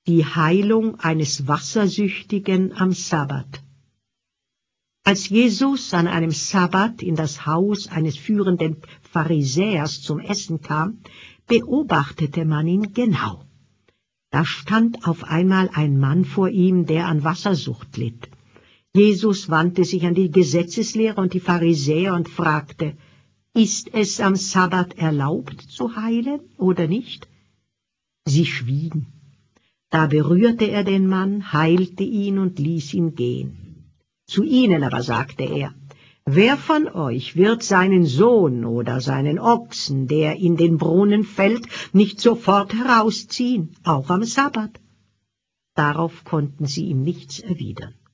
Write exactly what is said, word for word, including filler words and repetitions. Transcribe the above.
Die Heilung eines Wassersüchtigen am Sabbat. Als Jesus an einem Sabbat in das Haus eines führenden Pharisäers zum Essen kam, beobachtete man ihn genau. Da stand auf einmal ein Mann vor ihm, der an Wassersucht litt. Jesus wandte sich an die Gesetzeslehrer und die Pharisäer und fragte: Ist es am Sabbat erlaubt zu heilen oder nicht? Sie schwiegen. Da berührte er den Mann, heilte ihn und ließ ihn gehen. Zu ihnen aber sagte er: Wer von euch wird seinen Sohn oder seinen Ochsen, der in den Brunnen fällt, nicht sofort herausziehen, auch am Sabbat? Darauf konnten sie ihm nichts erwidern.